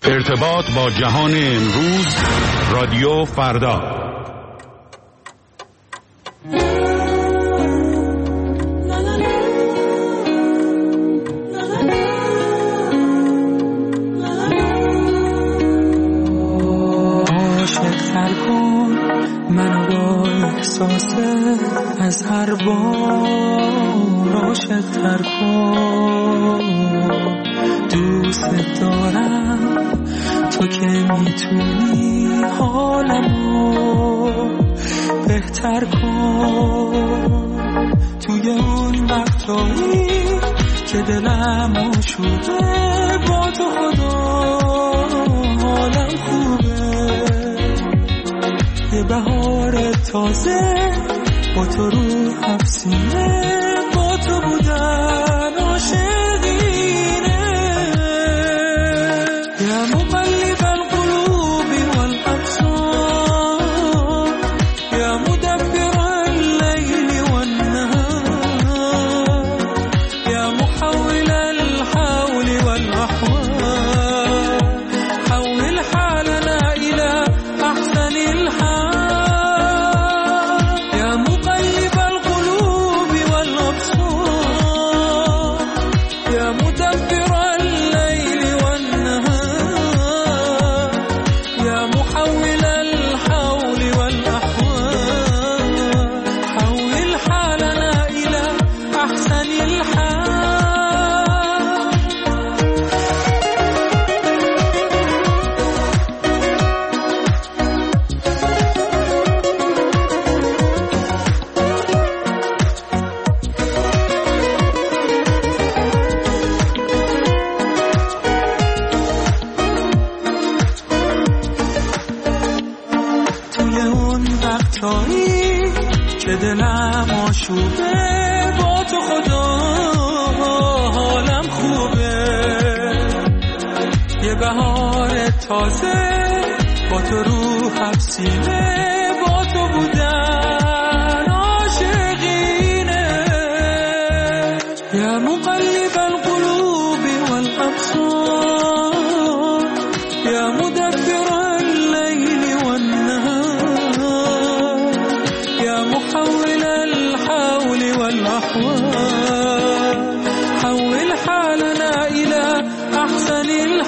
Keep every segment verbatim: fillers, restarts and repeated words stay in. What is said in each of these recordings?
ارتباط با جهان امروز، رادیو فردا. عاشق‌تر کن منو با احساس از هر بار، عاشق‌تر کن، دوست دارم تو که میتونی حالمو بهتر کن. توی اون وقتایی که دلم آشوبه، با تو خدا حالم خوبه. یه بهار تازه با تو رو حبسینه، با تو بودن عاشقینه. یا مقلب القلوب والابصار، یا مدبر الليل والنهار، یا محول الحول والاحوال، حول حالنا الى احسن الحال. یا مقلب القلوب والابصار، یا مدبر الليل والنهار، یا محول الحول والاحوال، حول حالنا الى احسن الحال. توی اون وقتایی که دلم آشوبه، با تو خدا حالم خوبه. یه بهار تازه با تو رو حبسینه، با تو بودن عاشقینه. یا مقلب القلوب والابصار، یا مدبر الليل والنهار، یا محول الحول والاحوال، حول حالنا الى احسن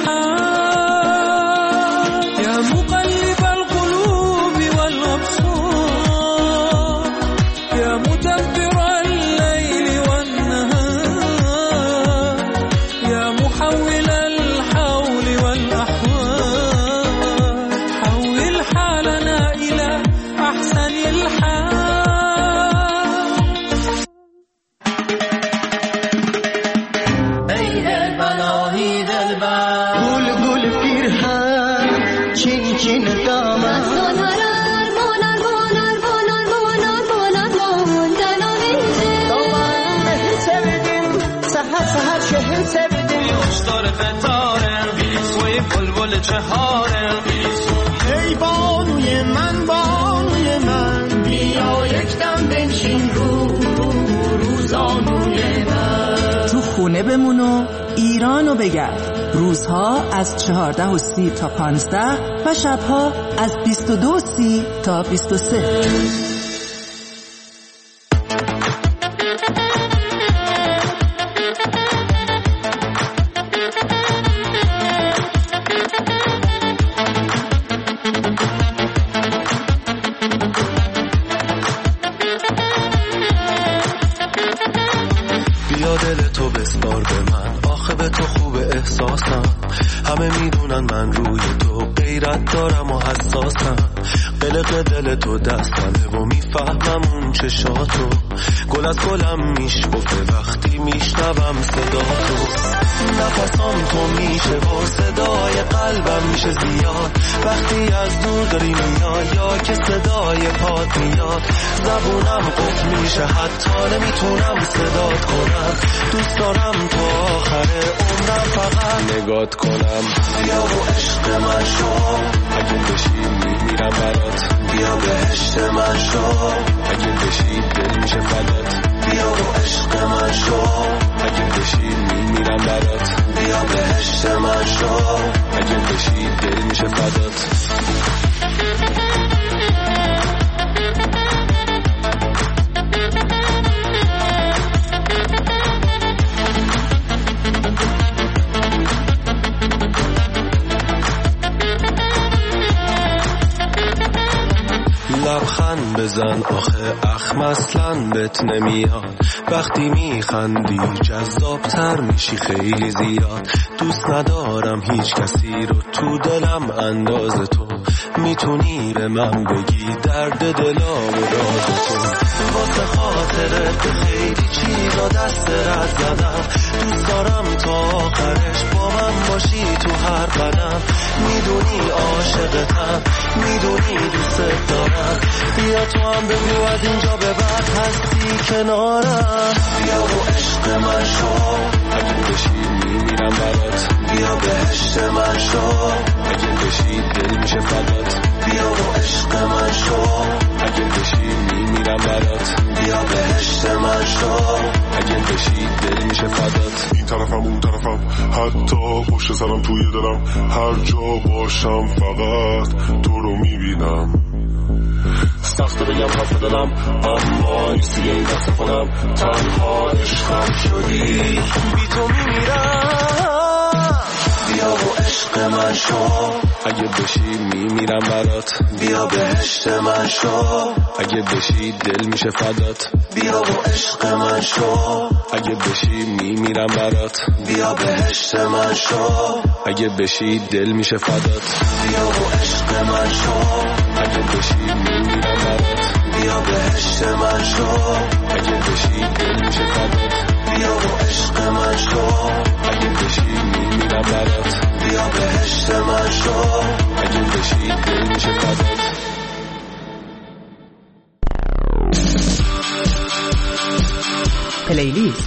الحال. یا مقلب القلوب والابصار، یا مدبر الليل والنهار، یا محول الحول والاحوال، حول حالنا الى احسن الحال. گل گل پیرهن چین چین دامن، Sonarar, monar, monar, monar, monar, monar, monar, دامن sevdim سحر سحر شهر sevdim. دار فتارم سوی بلبل چهارم. ای بانوی من بانوی من، بیا یکدم بنشین رو روزانوی من. تو خونه بمون و ایرانو بگرد. روزها از چهارده و سی تا پانزده و شبها از بیست و دو و سی تا بیست و سه. بیا دل تو بسپار به من، آخه به تو خوب احساسم. همه میدونن من روی تو غیرت دارم و حساسم. قلق دل تو دستمه و میفهمم اون چشاتو. گل از گلم میشکفه وقتی میشنوم صدا تو. نفسام تو میشه و صدای قلبم میشه زیاد وقتی از دور داری میای، یا که صدای پات میاد. زبونم قفل میشه حتی نمیتونم صدات کنم. دوست دارم تو آخر عمرم فقط نگات کنم. بیا و عشق من شو، اگه بشی میمیرم برات. بیا بهشت من شو، اگه بشی دل میشه فدات. بیا و عشق من شو، اگه بشی میمیرم برات. بیا بهشت من شو، اگه بشی بزن آخه اخم اصلا بهت نمیاد. وقتی میخندی جذابتر میشی خیلی زیاد. دوست ندارم هیچ کسی رو تو دلم انداز تو. میتونی به من بگی درد دلا و راز تو. واسه خاطرت خیلی چیزا دست رد زدم. دوست دارم تا آخرش با من باشی تو هر قدم. میدونی عاشقتم، میدونی دوست دارم. بیا تو هم بگو از اینجا به بعد هستی کنارم. بیا و عشق من شو، اگه بشی میمیرم برات. بیا بهشت من شو، اگه بشی دل میشه فدات. بیا و عشق من شو، اگه بشی میمیرم برات. بیا بهشت من شو، اگه بشی دل میشه فدات. این طرفم اون طرفم حتی پشت سرم توی دلم. هر جا باشم فقط تو رو میبینم. سخته بگم حرف دلم اما نیستی این دست کنم. تنها عشقم شدی، بی تو میمیرم. بیا و عشق من شو، اگه بشی میمیرم برات. بیا بهشت من شو، اگه بشی دل میشه فدات. بیا و عشق من شو، اگه بشی میمیرم برات. بیا بهشت من شو، اگه بشی دل میشه فدات. بیا و عشق من شو، اگه بشی میمیرم برات. بیا بهشت من شو، اگه بشی دل میشه فدات. بیا و عشق من شو، اگه بشی میمیرم برات. بیا بهشت من شو، اگه بشی دل میشه فدات. پلیلیست.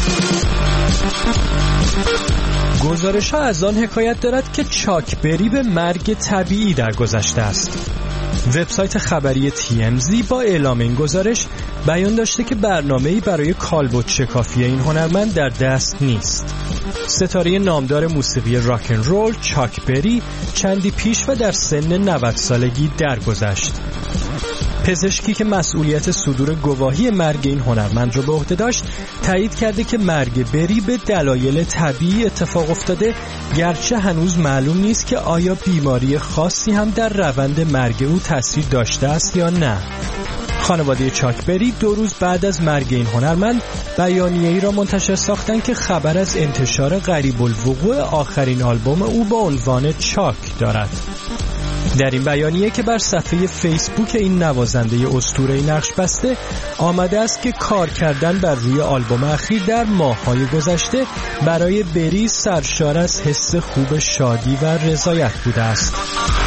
گزارش ها از آن حکایت دارد که چاک بری به مرگ طبیعی در گذشته است. وبسایت خبری تی ام زی با اعلام این گزارش بیان داشته که برنامه‌ای برای کالبد شکافی این هنرمند در دست نیست. ستاره نامدار موسیقی راک اند رول چاک بری چندی پیش و در سن نود سالگی درگذشت. پزشکی که مسئولیت صدور گواهی مرگ این هنرمند را به عهده داشت تایید کرده که مرگ بری به دلایل طبیعی اتفاق افتاده، گرچه هنوز معلوم نیست که آیا بیماری خاصی هم در روند مرگ او تاثیر داشته است یا نه. خانواده چاک بری دو روز بعد از مرگ این هنرمند بیانیه‌ای را منتشر ساختند که خبر از انتشار قریب الوقوع آخرین آلبوم او با عنوان چاک دارد. در این بیانیه که بر صفحه فیسبوک این نوازنده اسطوره‌ای نقش بسته آمده است که کار کردن بر روی آلبوم اخیر در ماه‌های گذشته برای بری سرشار از حس خوب شادی و رضایت بوده است.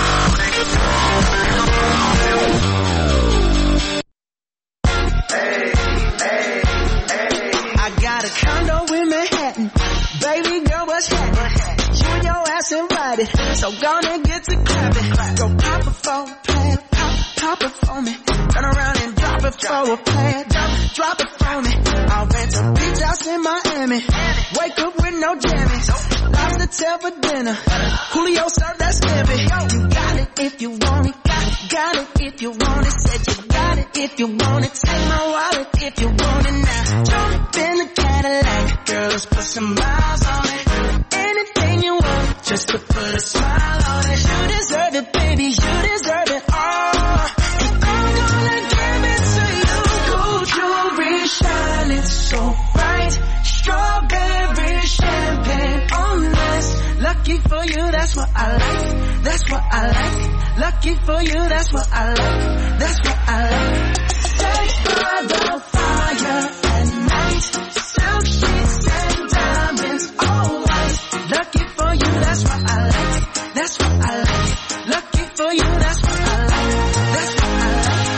So gonna get to clapping. Go pop it for a plan, pop, pop it for me. Turn around and drop it for a plan, drop, drop it for me. I'll rent a beach house in Miami. Wake up with no jammies. Lobster tail for dinner. Julio served that scampi. You got it if you want it. Got it, got it if you want it. Said you got it if you want it. Take my wallet if you want it now. Jump in the Cadillac. Girl, let's put some miles on it. Anything you want, just to put a smile on it. You deserve it, baby, you deserve it all. And I'm gonna give it to you. Gold jewelry shining so bright. Strawberry champagne on us. Lucky for you, that's what I like. That's what I like. Lucky for you, that's what I like. That's what I like. Stay by the fire at night. Silk sheets and diamonds, all white. Lucky for you, that's what I like. That's what I like. Lucky for you, that's what I like. That's what I like.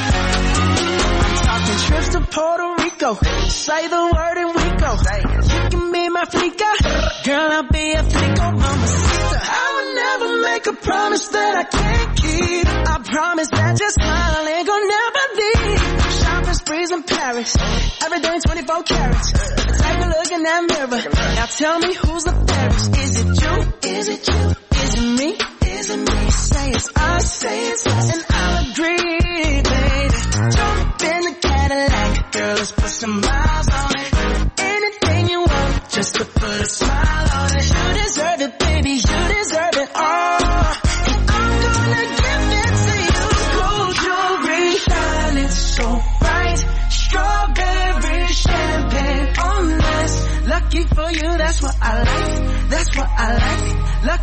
I'm talking trips to Puerto Rico. Say the word and we go. You can be my flica. Girl, I'll be a flico, mamacita. I would never make a promise that I can't keep. I promise that your smile ain't gonna never leave. Shopping sprees in Paris. Everything twenty-four carats. Take a look in that mirror. Now tell me who's the fairest. Is it you? Is it you? Is it me? Is it me? Say it's us, say it's us, and I'll agree, baby. Jump in the Cadillac, girl, let's put some miles on it. Anything you want, just to put a smile on it. You deserve it, baby, you deserve it all. And I'm gonna give it to you. Gold jewelry shining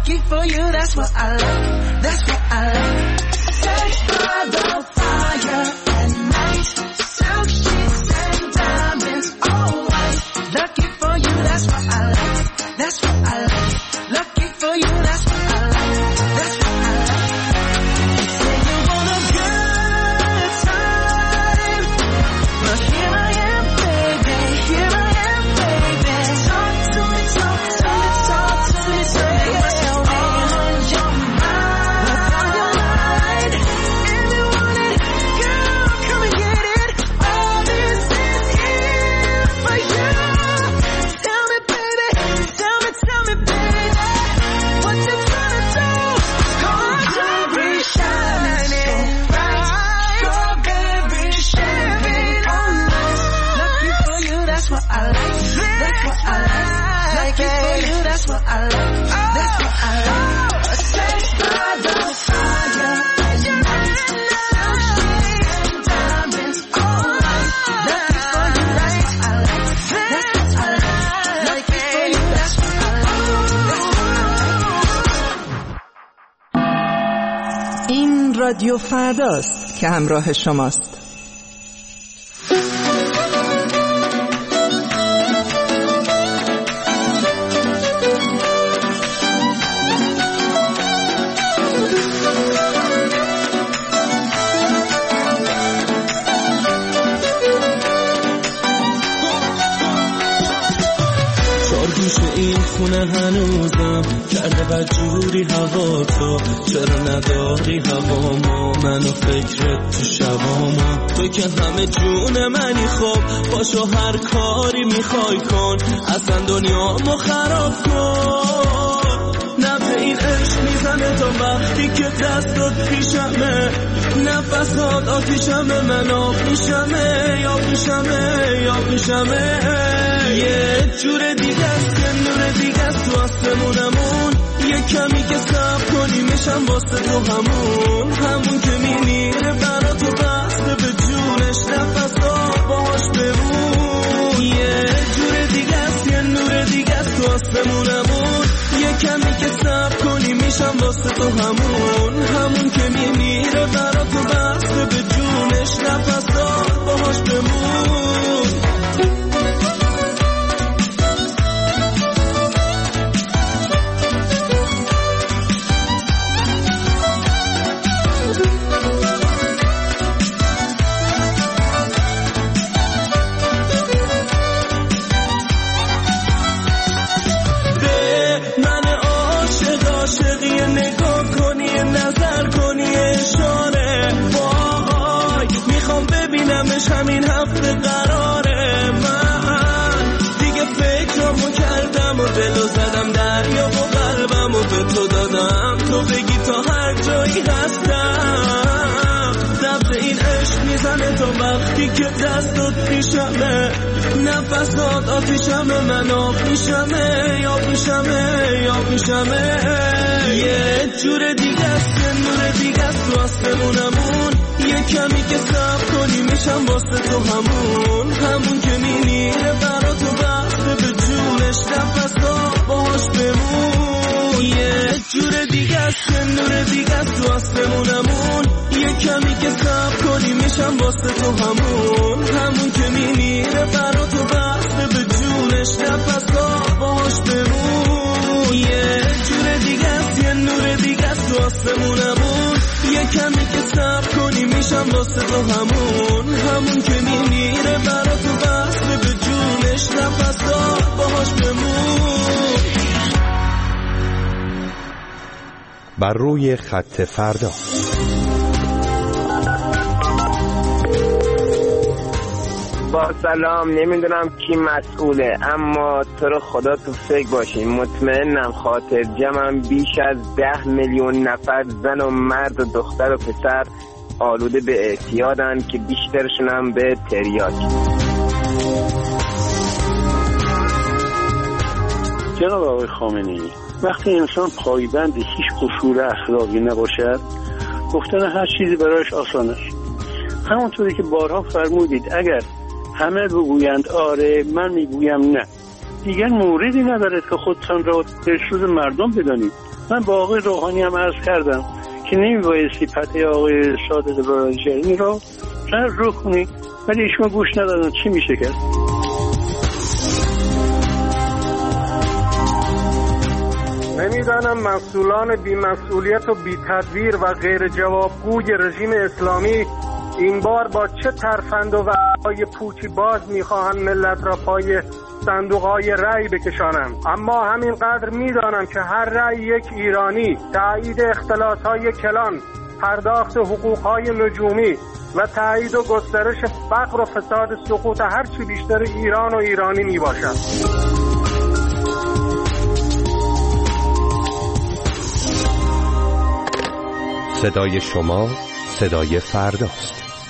Lucky for you, that's what I like. That's what I like. Sex by the fire at night. Silk sheets and diamonds, all white. Lucky for you, that's what I like. That's what I like. Lucky for you, that's what I like. That's what I like. Say you want a good time, but here I am, baby. Here I am, baby. Talk to me, talk to me, talk to me, tell me what's on your mind. What's on your mind? If you want it, girl, come and get it. All this is here for you. Tell me, baby, tell me, tell me, baby, what you tryna do? Strawberry shining bright, strawberry champagne on ice. Lucky for you, that's what I like. That's what I like. Lucky for you, that's what I like. That's what I like. Sex by the fire at night. Silk sheets and diamonds all night. Lucky for you, that's what I like. That's what I like. Lucky for you, that's what I like. That's what I like. این رادیو فرداست که همراه شماست. این خونه هنوزم کرده بدجوری هوا تو، چرا نداری هوامو منو فکرت تو شبامو. تو که همه جون منی، خب باشو هر کاری میخوای کن، اصلا دنیامو خراب کن. نبض این عشق میزنه تا وقتی که دستات پیشمه، نفسات آتیشمه، من آب میشمه یا میشمه یا میشمه. یه جور دیگه است، یه نور دیگه است تو آسمونمون، یه کمی که صبر کنی میشم واسه تو همون، همون که میمیره برا تو بسته به جونش، نفسات باهاش بمون. یه جور دیگه است، یه نور دیگه است تو آسمونمون، یه کمی که صبر کنی میشم واسه تو همون، همون که میمیره برا تو بسته به جونش، نفسات باهاش بمون. همین هفته قراره، من دیگه فکرامو کردم و دلو زدم دریا و قلبمو به تو دادم، تو بگی تا هر جایی هستم. نبض این عشق میزنه تا وقتی که دستات پیشمه، نفسات آتیشمه، من آب میشمه یا میشمه یا میشمه. یه جور دیگه است، یه نور دیگه است تو آسمونمون، یه کمی که صبر کنی میشم واسه تو همون، همون که میمیره برا تو بسته به جونش، نفسات باهاش بمون. یه جور دیگه است، یه نور دیگه است تو آسمونمون، یه کمی که صبر کنی میشم واسه تو همون، همون که میمیره برا تو بسته به جونش، نفسات باهاش بمون. یه جور دیگه است، یه نور دیگه است تو آسمونمون، یه کمی که صبر کنی میشم واسه تو همون، همون که میمیره برا تو بسته به جونش، نفسات باهاش بمون. بر روی خط فردا. با سلام، نمیدونم کی مسئوله، اما تو رو خدا تو فکر باشین، مطمئنم خاطر جمعم بیش از ده میلیون نفر زن و مرد و دختر و پسر آلوده به اعتیادن که بیشترشون هم به تریاک. جناب آقای خامنه‌ای، وقتی انسان پایبند هیچ اصول اخلاقی نباشد، گفتن هر چیزی برایش آسان است. همونطوری که بارها فرمودید اگر همه بگویند آره من میگویم نه، دیگر موردی ندارد که خودتان را در سوز مردم بدانید. من با آقای روحانی هم عرض کردم که نمیبایستی پته آقای صادق لاریجانی رو رد رو کنی، ولی ایشون گوش ندادن. چی میشه کرد؟ نمیدانم مسئولان بی‌مسئولیت و بی‌تدبیر و غیر جوابگوی رژیم اسلامی این بار با چه ترفند و وعده‌های پوچی باز میخواهند ملت را پای صندوق‌های رأی بکشانند. اما همینقدر میدانم که هر رأی یک ایرانی، تایید اختلاس‌های کلان، پرداخت حقوق‌های نجومی و تایید و گسترش فقر و فساد سقوط هر چی بیشتر ایران و ایرانی میباشد. صدای شما صدای فرداست.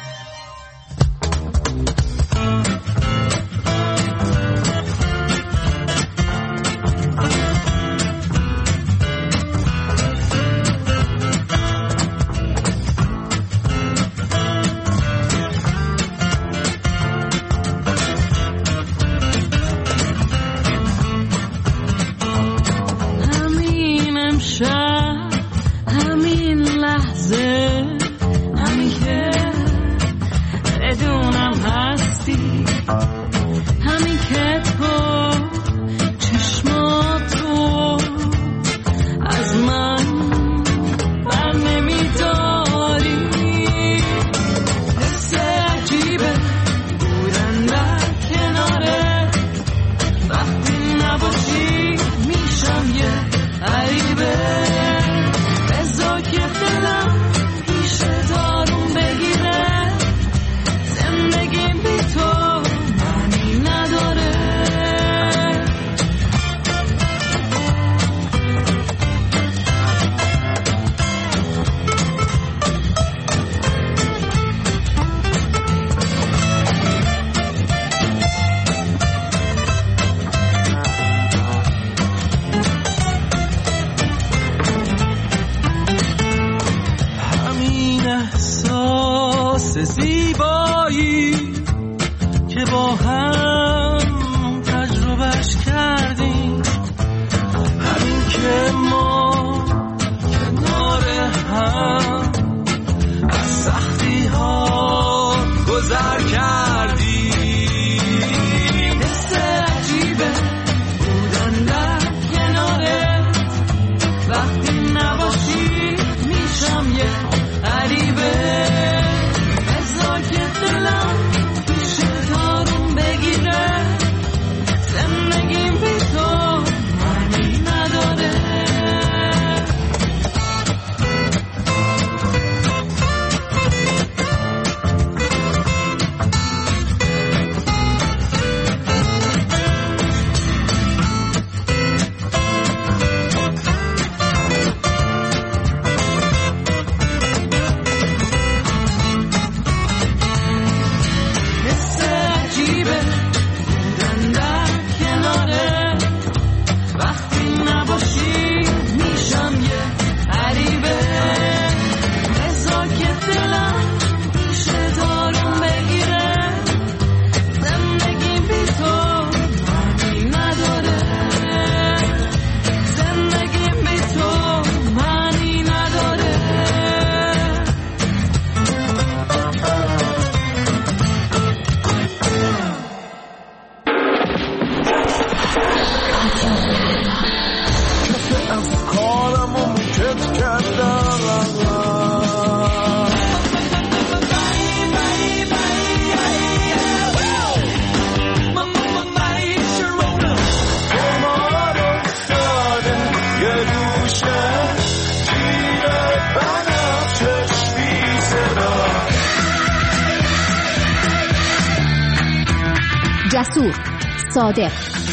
جسور، صادق،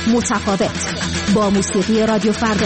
متفاوت، با موسیقی رادیو فردا.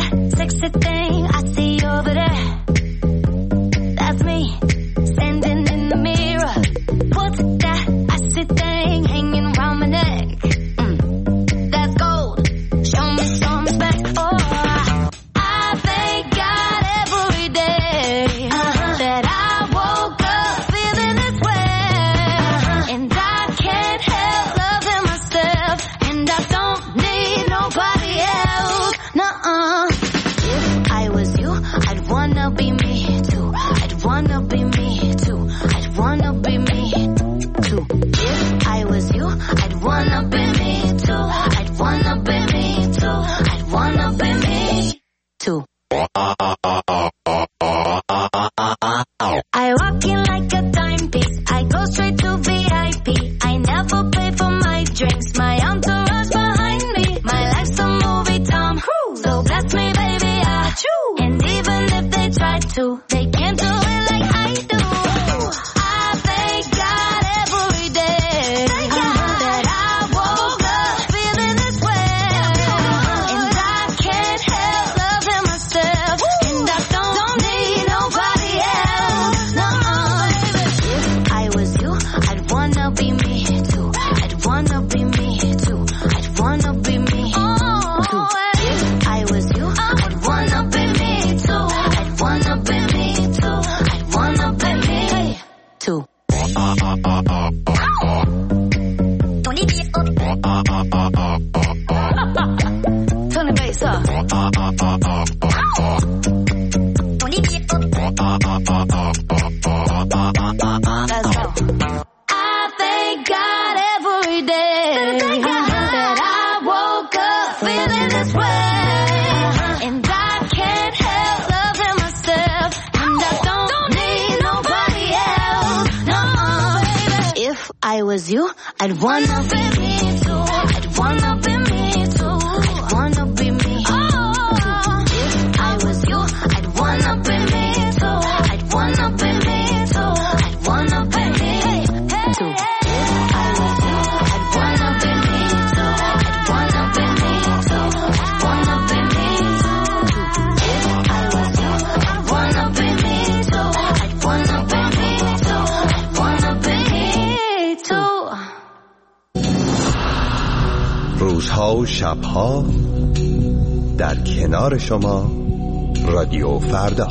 Thing I see over there, that's me, standing Turn the bass up. Let's go. I thank God every day that I woke up feeling this way, and I can't help loving myself, and I don't need nobody else. No, baby. If I was you, I'd wanna be me too. I'd wanna be me too. I'd wanna be me. Oh, if I was you, I'd wanna be me too. I'd wanna be me too. I'd wanna be me too. If I was you, I'd wanna be me too. I'd wanna be me too. I'd wanna be me too. If I was you, I'd wanna be me too. I'd wanna be me too. I'd wanna be me too. روزها و شبها در کنار شما رادیو فردا.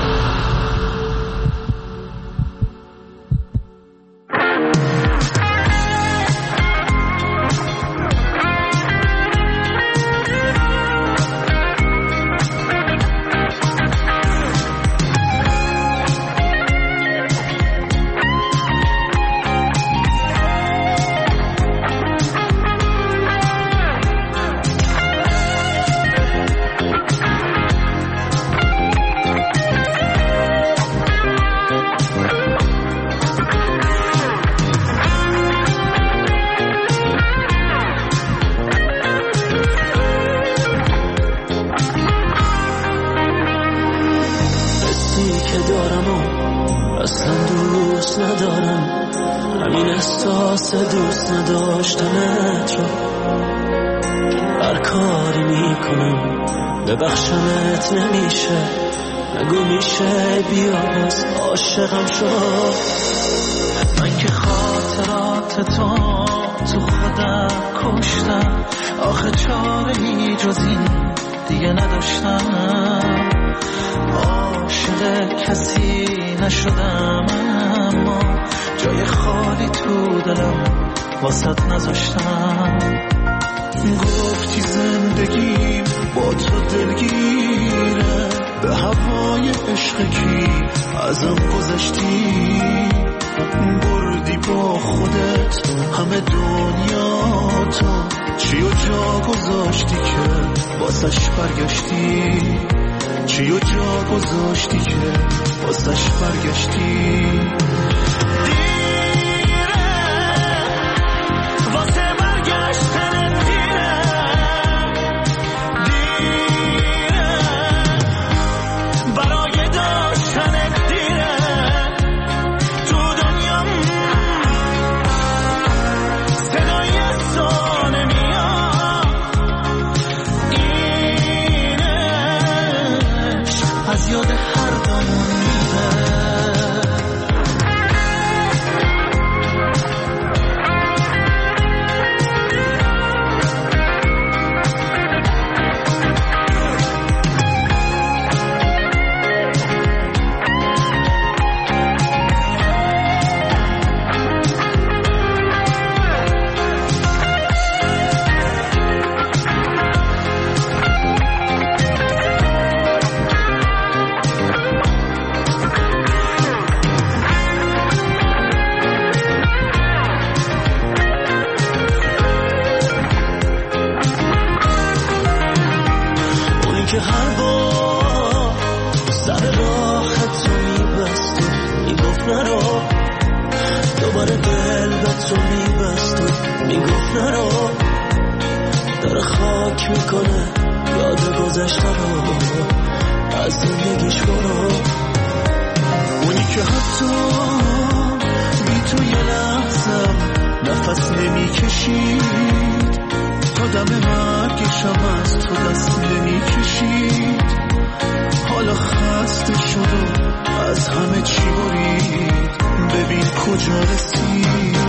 دوست نداشتنت رو هر کاری میکنم ببخشمت نمیشه، نگو میشه بیا باز عاشقم شد. من که خاطرات تو تو خودم کشتم، آخه چاره‌ای جز این دیگه نداشتم. عاشق کسی نشدم اما جای خالی تو دلم واسط نذاشتم. گفتی زندگیم با تو دلگیره، به هوای عشق کی ازم گذشتی. بردی با خودت همه دنیا، تو چی و جا گذاشتی که واسش برگشتی. چی و جا گذاشتی که واسش برگشتی. از همه چی برید، ببین کجا رسید.